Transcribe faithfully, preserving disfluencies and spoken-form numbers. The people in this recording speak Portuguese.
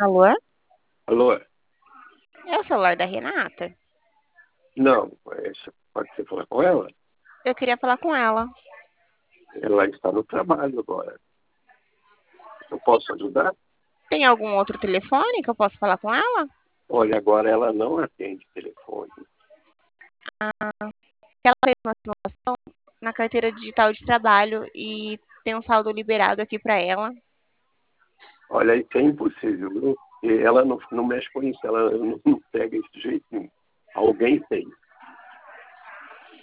Alô? Alô? É o celular da Renata? Não, é, pode você falar com ela? Eu queria falar com ela. Ela está no trabalho agora. Eu posso ajudar? Tem algum outro telefone que eu possa falar com ela? Olha, agora ela não atende telefone. Ela fez uma simulação na carteira digital de trabalho e tem um saldo liberado aqui para ela. Olha, isso é impossível, viu? E ela não, não mexe com isso, ela não, não pega isso de jeito nenhum. Alguém tem.